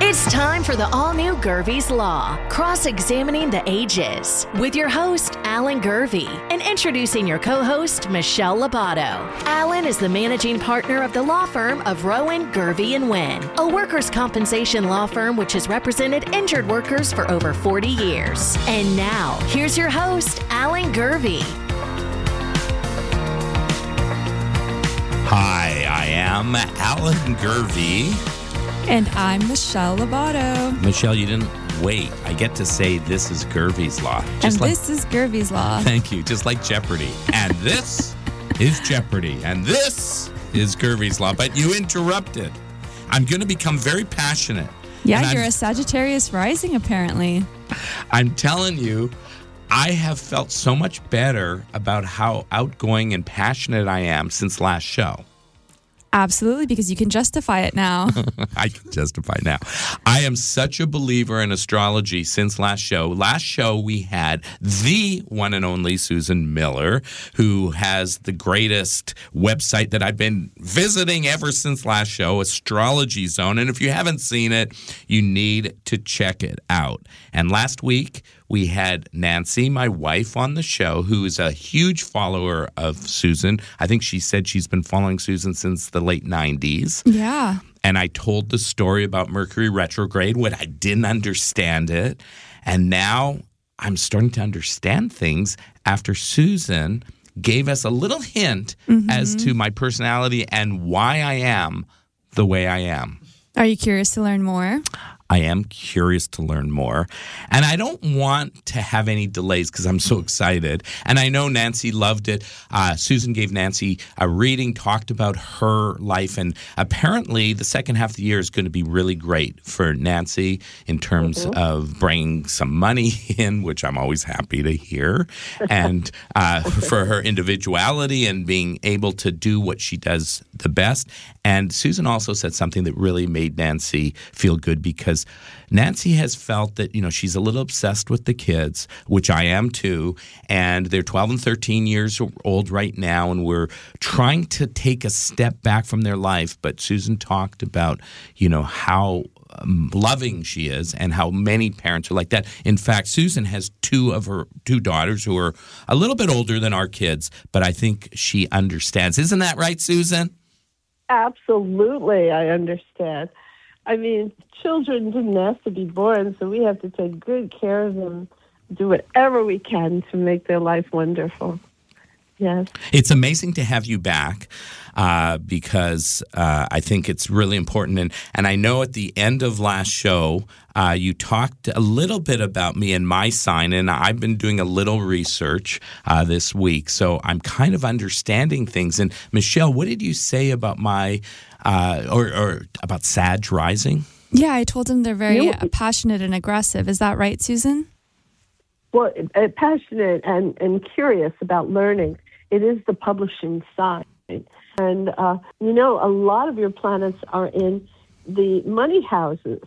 It's time for the all-new Gervie's Law, cross-examining the ages, with your host, Alan Gervie, and introducing your co-host, Michelle Lobato. Alan is the managing partner of the law firm of Rowan, Gervie & Wynn, a workers' compensation law firm which has represented injured workers for over 40 years. And now, here's your host, Alan Gervie. Hi, I am Alan Gervie. And I'm Michelle Lobato. Michelle, you didn't wait. I get to say this is Gervie's Law. This is Gervie's Law. Thank you. Just like Jeopardy. And this is Jeopardy. And this is Gervie's Law. But you interrupted. I'm going to become very passionate. Yeah, you're a Sagittarius rising, apparently. I'm telling you, I have felt so much better about how outgoing and passionate I am since last show. Absolutely, because you can justify it now. I can justify now. I am such a believer in astrology since last show. Last show, we had the one and only Susan Miller, who has the greatest website that I've been visiting ever since last show, Astrology Zone. And if you haven't seen it, you need to check it out. And last week, we had Nancy, my wife, on the show, who is a huge follower of Susan. I think she said she's been following Susan since the late 90s. Yeah. And I told the story about Mercury retrograde when I didn't understand it. And now I'm starting to understand things after Susan gave us a little hint as to my personality and why I am the way I am. Are you curious to learn more? I am curious to learn more. And I don't want to have any delays because I'm so excited. And I know Nancy loved it. Susan gave Nancy a reading, talked about her life. And apparently the second half of the year is going to be really great for Nancy in terms of bringing some money in, which I'm always happy to hear. And for her individuality and being able to do what she does the best. And Susan also said something that really made Nancy feel good because Nancy has felt that, you know, she's a little obsessed with the kids, which I am too, and they're 12 and 13 years old right now, and we're trying to take a step back from their life. But Susan talked about, you know, how loving she is and how many parents are like that. In fact, Susan has two of her two daughters who are a little bit older than our kids, but I think she understands. Isn't that right, Susan? Absolutely, I understand. I mean, children didn't ask to be born, so we have to take good care of them, do whatever we can to make their life wonderful. Yes. It's amazing to have you back because I think it's really important. And I know at the end of last show, you talked a little bit about me and my sign, and I've been doing a little research this week. So I'm kind of understanding things. And Michelle, what did you say about my or about Sag rising? Yeah, I told them they're very passionate and aggressive. Is that right, Susan? Well, passionate and curious about learning. It is the publishing side. And, you know, a lot of your planets are in the money houses.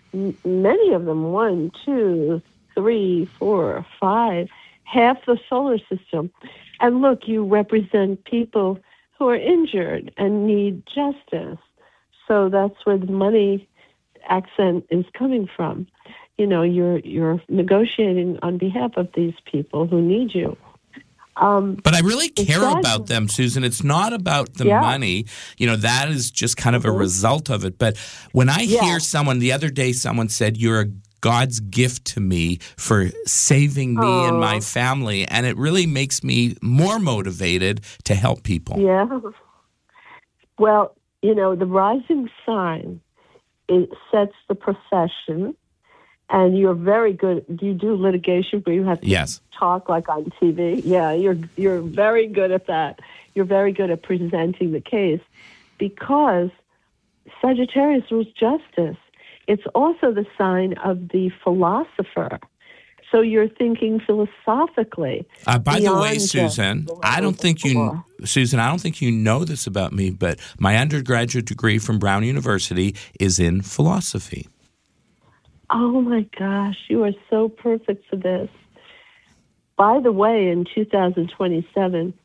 Many of them, 1, 2, 3, 4, 5, half the solar system. And look, you represent people who are injured and need justice. So that's where the money accent is coming from. You know, you're negotiating on behalf of these people who need you. But I really care about them, Susan. It's not about the money. You know, that is just kind of a result of it. But when I hear someone, the other day someone said, you're God's gift to me for saving me and my family. And it really makes me more motivated to help people. Yeah. Well, you know, the rising sign, it sets the profession. And you're very good. You do litigation, but you have to talk like on TV. Yeah, you're very good at that. You're very good at presenting the case because Sagittarius rules justice. It's also the sign of the philosopher. So you're thinking philosophically. By the way, Susan, I don't think you know this about me, but my undergraduate degree from Brown University is in philosophy. Oh, my gosh, you are so perfect for this. By the way, in 2027,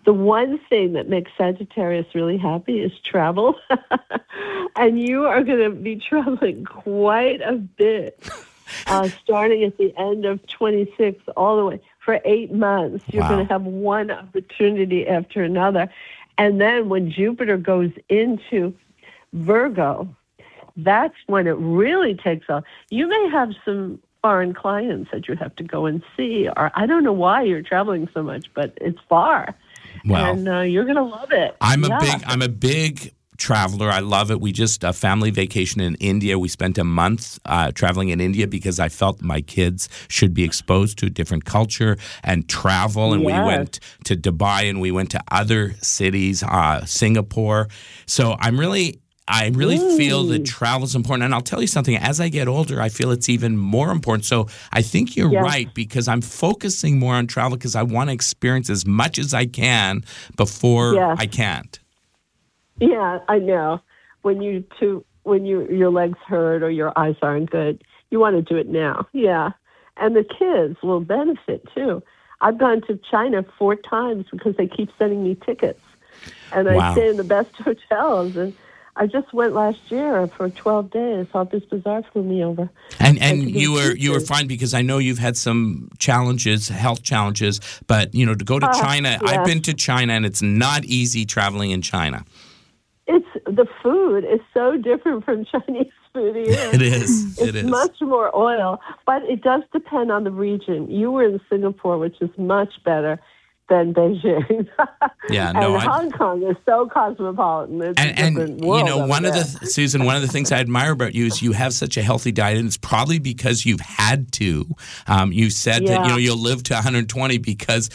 The one thing that makes Sagittarius really happy is travel. And you are going to be traveling quite a bit, starting at the end of 26 all the way for 8 months. You're going to have one opportunity after another. And then when Jupiter goes into Virgo, that's when it really takes off. You may have some foreign clients that you have to go and see, or I don't know why you're traveling so much, but it's far. Well, and you're going to love it. I'm a big traveler. I love it. We just a family vacation in India. We spent a month traveling in India because I felt my kids should be exposed to a different culture and travel. And we went to Dubai and we went to other cities, Singapore. So I really feel that travel is important. And I'll tell you something, as I get older, I feel it's even more important. So I think you're right, because I'm focusing more on travel because I want to experience as much as I can before I can't. Yeah, I know. When your legs hurt or your eyes aren't good, you want to do it now. Yeah. And the kids will benefit too. I've gone to China 4 times because they keep sending me tickets. And I stay in the best hotels. And I just went last year for 12 days. Office Bazaar flew me over. And you were fine, because I know you've had some challenges, health challenges, but to go to China, I've been to China, and it's not easy traveling in China. The food is so different from Chinese food here. It is. It's much more oil, but it does depend on the region. You were in Singapore, which is much better than Beijing. Hong Kong is so cosmopolitan. It's a different world. Susan, one of the things I admire about you is you have such a healthy diet, and it's probably because you've had to. You said that you'll live to 120 because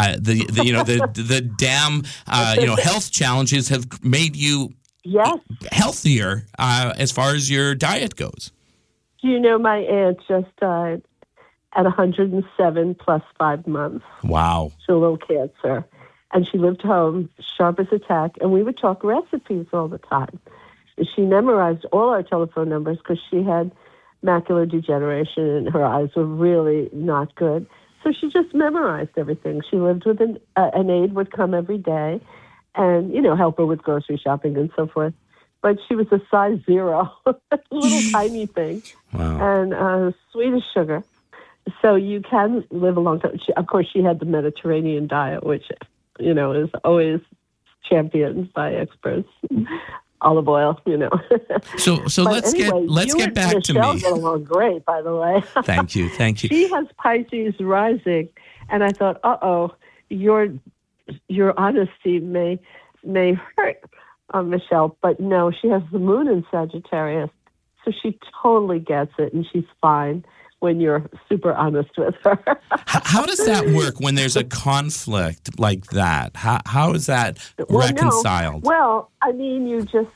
the damn health challenges have made you healthier as far as your diet goes. Do you know my aunt just died at 107 plus 5 months. Wow. She had a little cancer. And she lived home, sharp as a tack, and we would talk recipes all the time. She memorized all our telephone numbers because she had macular degeneration and her eyes were really not good. So she just memorized everything. She lived with an aide would come every day and, help her with grocery shopping and so forth. But she was a size 0, little tiny thing. Wow. And sweet as sugar. So you can live a long time. Of course, she had the Mediterranean diet, which, is always championed by experts. Olive oil, So let's get back to me. Michelle get along great, by the way. Thank you. She has Pisces rising, and I thought, your honesty may hurt Michelle, but no, she has the moon in Sagittarius, so she totally gets it, and she's fine when you're super honest with her. How does that work when there's a conflict like that? How is that reconciled? Well, I mean, you just...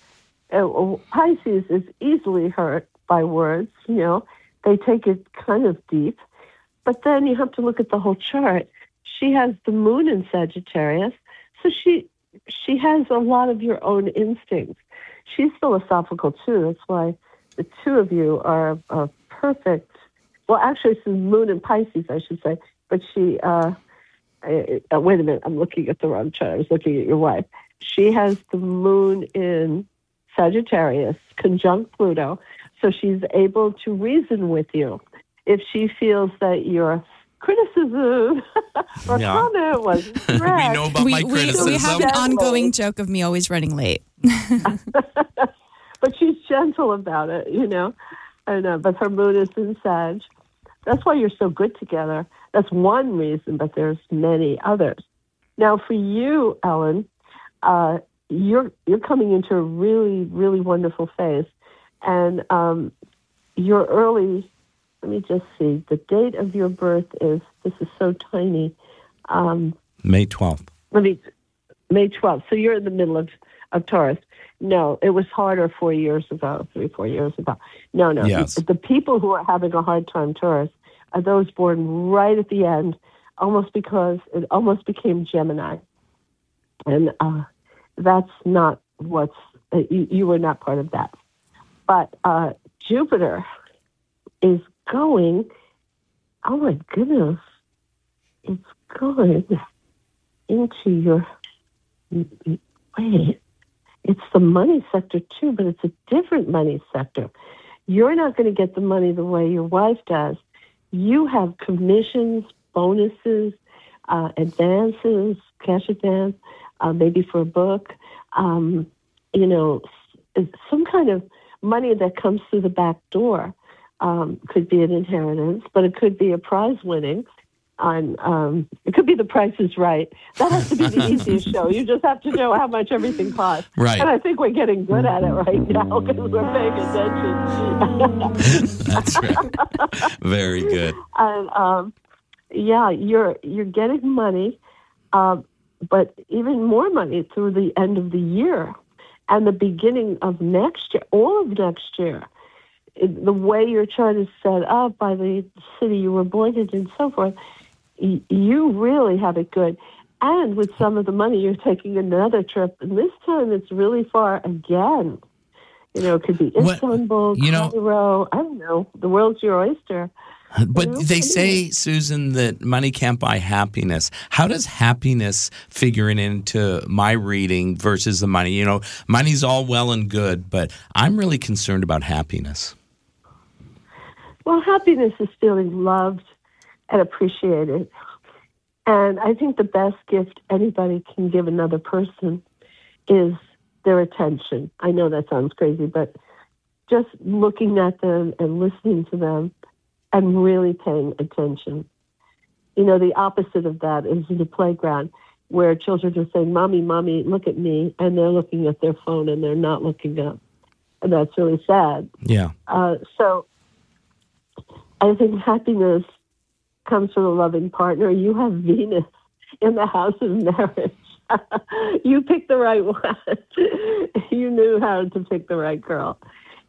Pisces is easily hurt by words, They take it kind of deep. But then you have to look at the whole chart. She has the moon in Sagittarius, so she has a lot of your own instincts. She's philosophical, too. That's why the two of you are perfect. Well, actually, it's the moon in Pisces, I should say. But she, wait a minute, I'm looking at the wrong chart. I was looking at your wife. She has the moon in Sagittarius, conjunct Pluto, so she's able to reason with you. If she feels that your criticism or comment wasn't correct. We know about my criticism. We have an ongoing joke of me always running late. But she's gentle about it, I know, but her moon is in Sag. That's why you're so good together. That's one reason, but there's many others. Now, for you, Ellen, you're coming into a really, really wonderful phase. And you're early, let me just see, the date of your birth is so tiny. May 12th. May 12th. So you're in the middle of Taurus. No, it was harder 4 years ago, 3-4 years ago. No. Yes. The people who are having a hard time, Taurus, are those born right at the end, almost because it almost became Gemini. And that's not you were not part of that. But Jupiter is going, oh my goodness, it's going into your, wait, it's the money sector too, but it's a different money sector. You're not going to get the money the way your wife does. You have commissions, bonuses, advances, cash advance, maybe for a book, you know, some kind of money that comes through the back door. Could be an inheritance, but it could be a prize winning. It could be The Price is Right. That has to be the easiest show. You just have to know how much everything costs. Right. And I think we're getting good at it right now because we're paying attention. That's right. Very good. And yeah, you're getting money, but even more money through the end of the year and the beginning of next year, all of next year. The way you're trying to set up by the city you were born in and so forth, you really have it good. And with some of the money, you're taking another trip. And this time it's really far again. You know, it could be Istanbul, Cairo, I don't know. The world's your oyster. But they say, Susan, that money can't buy happiness. How does happiness figure into my reading versus the money? You know, money's all well and good, but I'm really concerned about happiness. Well, happiness is feeling loved and appreciated. And I think the best gift anybody can give another person is their attention. I know that sounds crazy, but just looking at them and listening to them and really paying attention. You know, the opposite of that is in the playground where children are saying, Mommy, Mommy, look at me, and they're looking at their phone and they're not looking up. And that's really sad. Yeah. So I think happiness comes from a loving partner. You have Venus in the house of marriage. You picked the right one. You knew how to pick the right girl.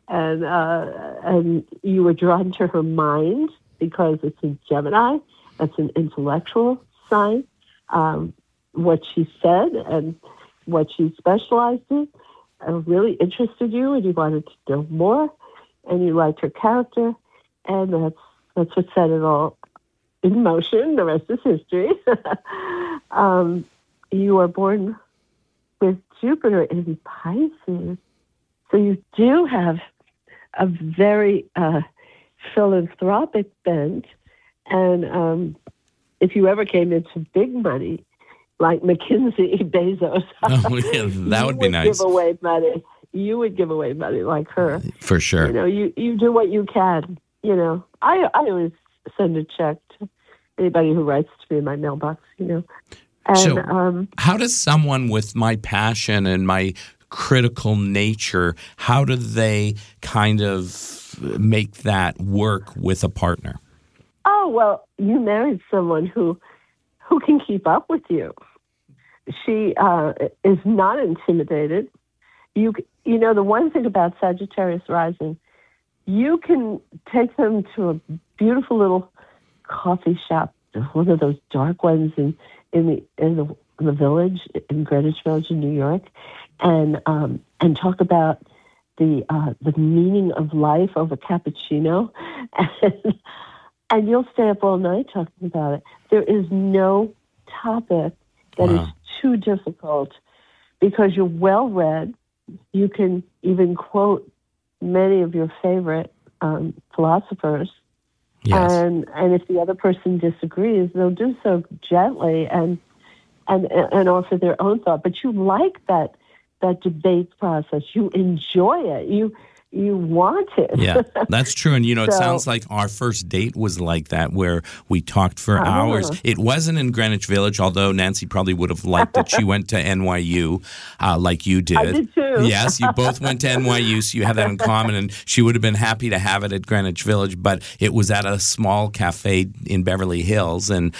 And you were drawn to her mind because it's a Gemini. That's an intellectual sign. What she said and what she specialized in really interested you, and you wanted to know more, and you liked her character, and that's what set it all in motion. The rest is history. You are born with Jupiter in Pisces, so you do have a very philanthropic bent, and if you ever came into big money, like McKinsey, Bezos, that would be nice. Give away money. You would give away money like her. For sure. You know, you do what you can. You know, I always send a check to anybody who writes to me in my mailbox, you know. And, so how does someone with my passion and my critical nature, how do they kind of make that work with a partner? Oh, well, you married someone who can keep up with you. She is not intimidated. You know, the one thing about Sagittarius rising, you can take them to a beautiful little coffee shop, one of those dark ones in the village, in Greenwich Village in New York, and talk about the meaning of life over cappuccino, and you'll stay up all night talking about it. There is no topic that is too difficult because you're well read. You can even quote many of your favorite philosophers. Yes. And if the other person disagrees, they'll do so gently and offer their own thought. But you like that debate process. You enjoy it. You want it. Yeah, that's true. And, you know, it sounds like our first date was like that, where we talked for hours. It wasn't in Greenwich Village, although Nancy probably would have liked it. She went to NYU like you did. I did too. Yes, you both went to NYU, so you have that in common. And she would have been happy to have it at Greenwich Village, but it was at a small cafe in Beverly Hills. And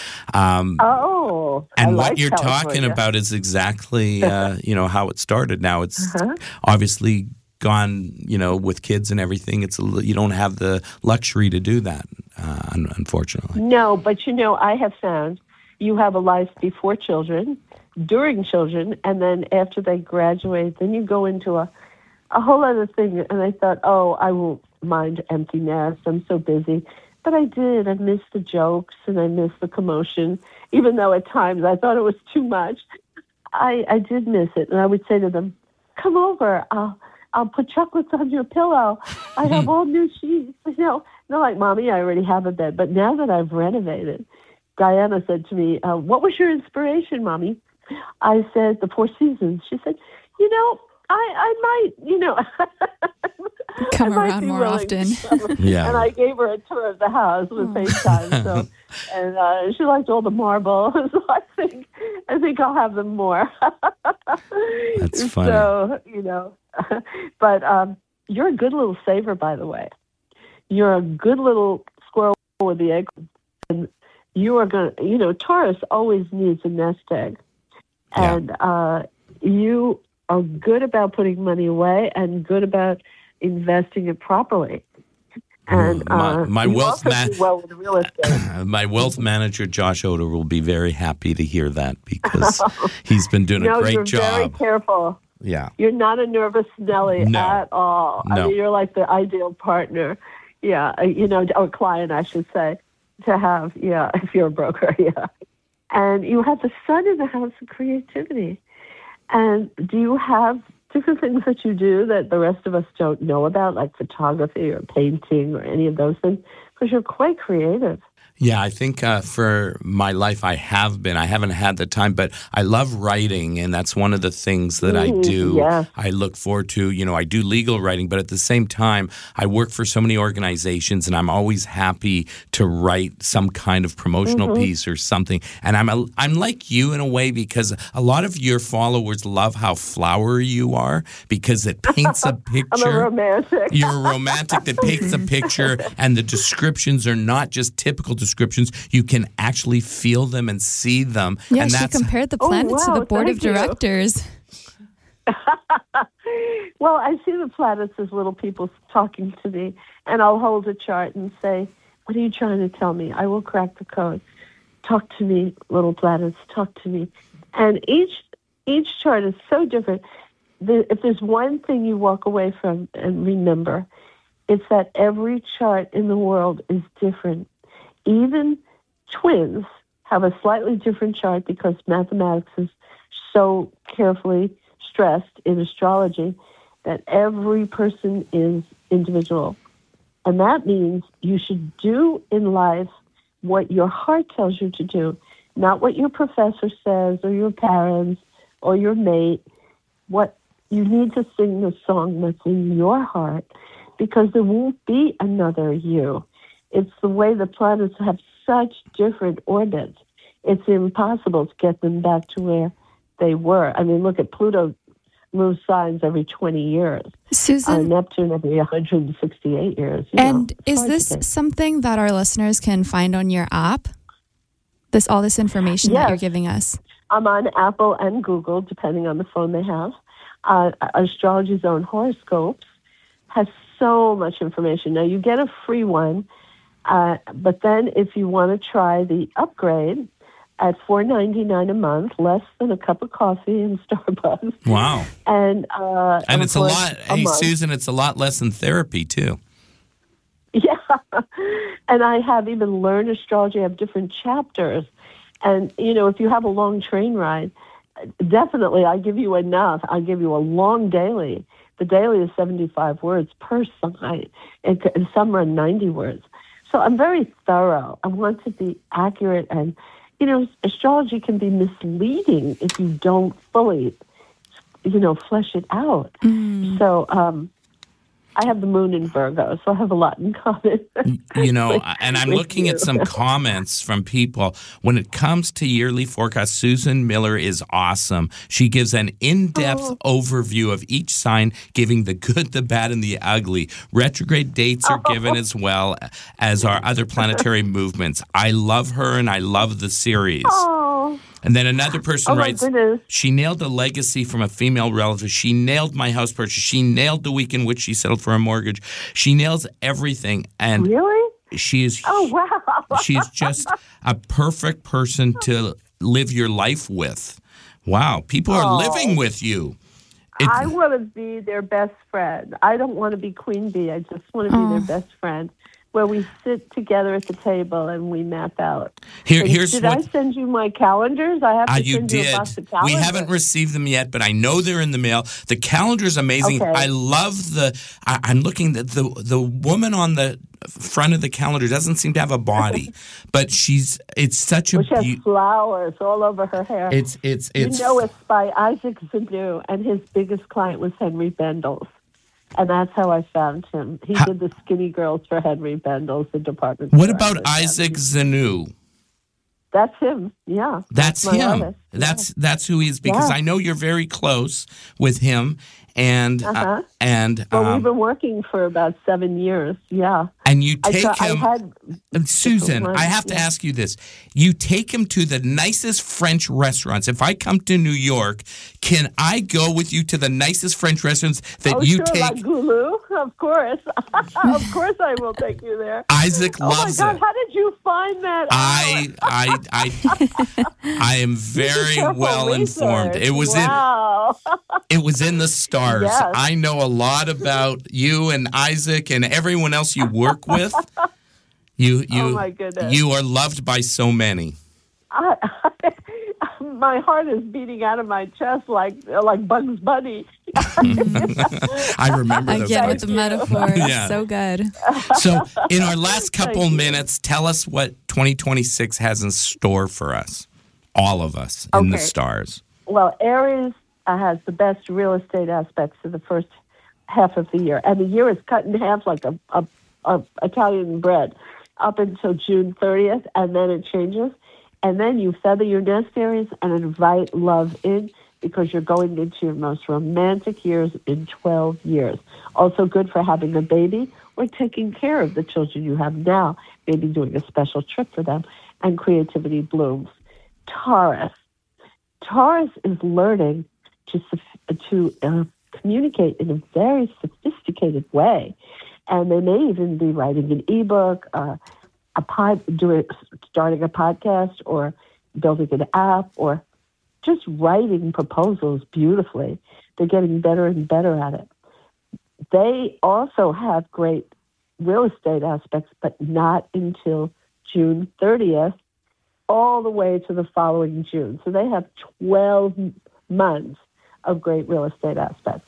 what you're talking about is exactly, you know, how it started. Now it's obviously gone, you know, with kids and everything. You don't have the luxury to do that, unfortunately. No, but you know, I have found you have a life before children, during children, and then after they graduate, then you go into a whole other thing. And I thought, I won't mind empty nest. I'm so busy. But I did. I missed the jokes and I missed the commotion, even though at times I thought it was too much. I did miss it. And I would say to them, come over. I'll put chocolates on your pillow. I have all new sheets. They're like, Mommy, I already have a bed. But now that I've renovated, Diana said to me, what was your inspiration, Mommy? I said, the Four Seasons. She said, I might, come around more often. Yeah. And I gave her a tour of the house with FaceTime. So, and she liked all the marble. So I think I'll have them more. That's funny. So, but you're a good little saver, by the way. You're a good little squirrel with the egg. And you are going to, Taurus always needs a nest egg. And you are good about putting money away and good about investing it properly. And my wealth well with real estate. My wealth manager, Josh Oder, will be very happy to hear that because he's been doing a great job. You're very careful. Yeah. You're not a nervous Nelly at all. No. I mean, you're like the ideal partner. Yeah. Or client, I should say, to have. Yeah. If you're a broker. Yeah. And you have the sun in the house of creativity. And do you have different things that you do that the rest of us don't know about, like photography or painting or any of those things? Because you're quite creative. Yeah, I think for my life I haven't had the time, but I love writing, and that's one of the things that I do. Yeah. I look forward to, I do legal writing, but at the same time, I work for so many organizations, and I'm always happy to write some kind of promotional piece or something. And I'm like you in a way because a lot of your followers love how flowery you are because it paints a picture. I'm a romantic. You're a romantic that paints a picture, and the descriptions are not just typical descriptions. You can actually feel them and see them. Yeah, and she compared the planets to the board of directors. Well, I see the planets as little people talking to me, and I'll hold a chart and say, what are you trying to tell me? I will crack the code. Talk to me, little planets, talk to me. And each chart is so different. If there's one thing you walk away from and remember, it's that every chart in the world is different. Even twins have a slightly different chart because mathematics is so carefully stressed in astrology that every person is individual. And that means you should do in life what your heart tells you to do, not what your professor says or your parents or your mate. What you need to sing the song that's in your heart because there won't be another you. It's the way the planets have such different orbits. It's impossible to get them back to where they were. I mean, look at Pluto moves signs every 20 years. Susan? Neptune every 168 years. And is this something that our listeners can find on your app? All this information that you're giving us? I'm on Apple and Google, depending on the phone they have. Astrology Zone Horoscopes has so much information. Now, you get a free one. But then if you want to try the upgrade at $4.99 a month, less than a cup of coffee in Starbucks. Wow. And it's a lot. Hey, Susan, it's a lot less than therapy, too. Yeah. And I have even learned astrology. I have different chapters. And, if you have a long train ride, definitely I give you enough. I give you a long daily. The daily is 75 words per side. And some are 90 words. So I'm very thorough. I want to be accurate. And, astrology can be misleading if you don't fully, flesh it out. So I have the moon in Virgo, so I have a lot in common. And I'm looking at some comments from people. When it comes to yearly forecast, Susan Miller is awesome. She gives an in-depth overview of each sign, giving the good, the bad, and the ugly. Retrograde dates are given as well as our other planetary movements. I love her, and I love the series. And then another person writes, she nailed a legacy from a female relative. She nailed my house purchase. She nailed the week in which she settled for a mortgage. She nails everything. And really? She is. Oh, wow. She is just a perfect person to live your life with. Wow. People are living with you. I want to be their best friend. I don't want to be Queen Bee. I just want to be their best friend. where we sit together at the table and we map out. Here's did what I send you my calendars? I have to you send you a did. box of calendars. We haven't received them yet, but I know they're in the mail. The calendar's amazing. Okay. I love I'm looking at the woman on the front of the calendar doesn't seem to have a body, but it's such a She has flowers all over her hair. It's it's by Isaac Zanu, and his biggest client was Henry Bendels. And that's how I found him. He did the Skinny Girls for Henry Bendels, the department store. What about Isaac Zanu? That's him. Yeah, that's my him. artist. That's who he is, because I know you're very close with him, and well, we've been working for about 7 years. Yeah, and you take him. Susan, I have to ask you this: you take him to the nicest French restaurants. If I come to New York, can I go with you to the nicest French restaurants that you take? La Goulou, of course. Of course, I will take you there. Isaac loves it. Oh my God! How did you find that? I am very well informed. It was it was in the stars. Yes. I know a lot about you and Isaac and everyone else you work with. Oh my goodness. You are loved by so many. My heart is beating out of my chest like Bugs Bunny. I remember those. I get it, the metaphor. Yeah. So good. So, in our last couple minutes, tell us what 2026 has in store for us, all of us in the stars. Well, Aries has the best real estate aspects of the first half of the year, and the year is cut in half like a Italian bread up until June 30th, and then it changes. And then you feather your nest, Aries, and invite love in, because you're going into your most romantic years in 12 years. Also good for having a baby or taking care of the children you have now, maybe doing a special trip for them, and creativity blooms. Taurus is learning to communicate in a very sophisticated way. And they may even be writing an ebook, starting a podcast, or building an app, or just writing proposals beautifully. They're getting better and better at it. They also have great real estate aspects, but not until June 30th, all the way to the following June. So they have 12 months of great real estate aspects.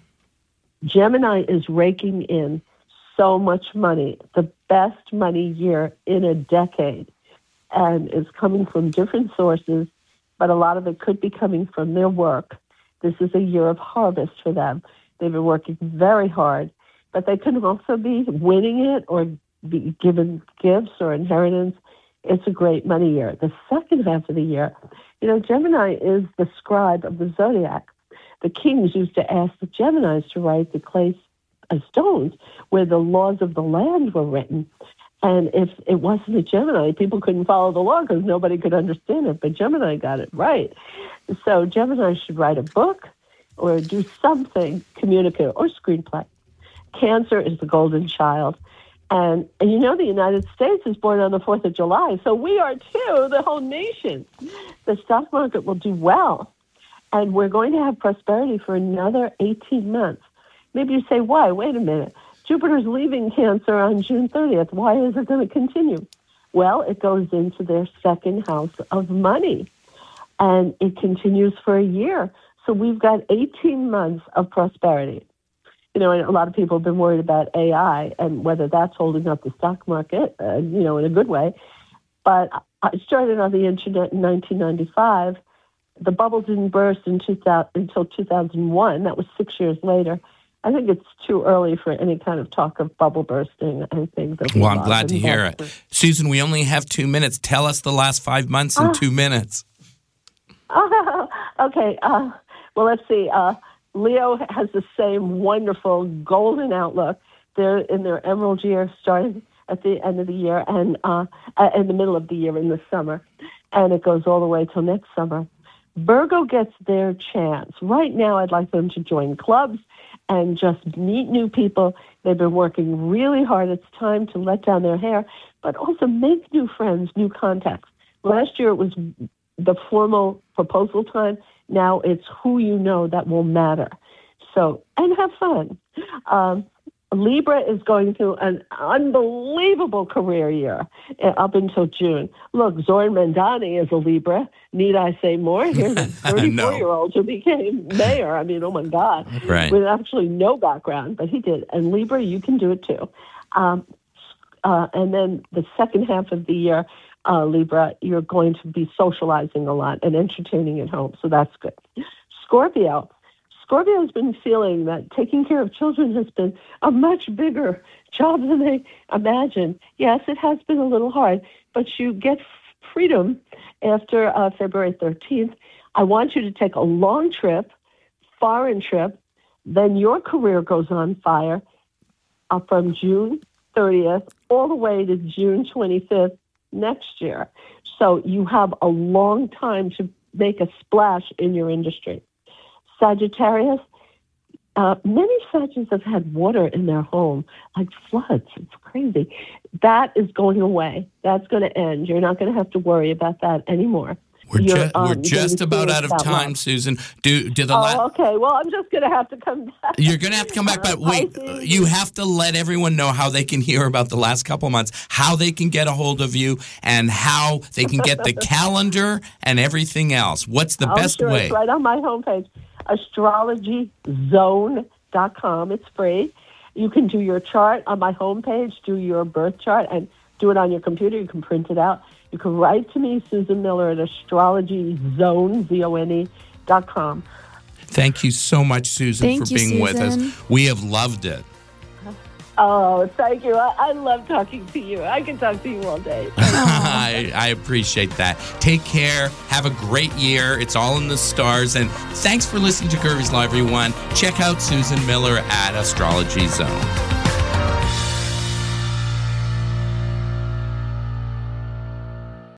Gemini is raking in so much money, the best money year in a decade, and is coming from different sources, but a lot of it could be coming from their work. This is a year of harvest for them. They've been working very hard, but they could also be winning it or be given gifts or inheritance. It's a great money year. The second half of the year, Gemini is the scribe of the zodiac. The kings used to ask the Geminis to write the clay stones where the laws of the land were written. And if it wasn't a Gemini, people couldn't follow the law because nobody could understand it. But Gemini got it right. So Gemini should write a book or do something communicative or screenplay. Cancer is the golden child. And the United States is born on the 4th of July. So we are too, the whole nation. The stock market will do well. And we're going to have prosperity for another 18 months. Maybe you say, why? Wait a minute. Jupiter's leaving Cancer on June 30th. Why is it going to continue? Well, it goes into their second house of money, and it continues for a year. So we've got 18 months of prosperity. And a lot of people have been worried about AI and whether that's holding up the stock market, in a good way. But I started on the internet in 1995. The bubble didn't burst until 2001. That was 6 years later. I think it's too early for any kind of talk of bubble bursting. I think. Well, I'm glad to hear it. Susan, we only have 2 minutes. Tell us the last 5 months in 2 minutes. Okay. Well, let's see. Leo has the same wonderful golden outlook. They're in their emerald year, starting at the end of the year and in the middle of the year in the summer, and it goes all the way till next summer. Virgo gets their chance. Right now, I'd like them to join clubs and just meet new people. They've been working really hard. It's time to let down their hair, but also make new friends, new contacts. Last year, it was the formal proposal time. Now it's who you know that will matter. So, and have fun. Libra is going through an unbelievable career year up until June. Look, Zoran Mandani is a Libra. Need I say more? Here's a 34-year-old who became mayor. I mean, oh my God. Right. With actually no background, but he did. And Libra, you can do it too. And then the second half of the year, Libra, you're going to be socializing a lot and entertaining at home. So that's good. Scorpio has been feeling that taking care of children has been a much bigger job than they imagined. Yes, it has been a little hard, but you get freedom after February 13th. I want you to take a long trip, foreign trip, then your career goes on fire from June 30th all the way to June 25th next year. So you have a long time to make a splash in your industry. Sagittarius, many Sagittarians have had water in their home, like floods. It's crazy. That is going away. That's going to end. You're not going to have to worry about that anymore. We're just about out of time, Susan. Okay. Well, I'm just going to have to come back. You're going to have to come back, but wait, you have to let everyone know how they can hear about the last couple of months, how they can get a hold of you, and how they can get the calendar and everything else. What's the best way? It's right on my homepage, astrologyzone.com. It's free. You can do your chart on my homepage, do your birth chart, and do it on your computer. You can print it out. You can write to me, Susan Miller, at astrologyzone.com. Thank you so much, Susan, for being with us. We have loved it. Oh, thank you. I love talking to you. I can talk to you all day. I appreciate that. Take care. Have a great year. It's all in the stars. And thanks for listening to Gervais Law, everyone. Check out Susan Miller at Astrology Zone.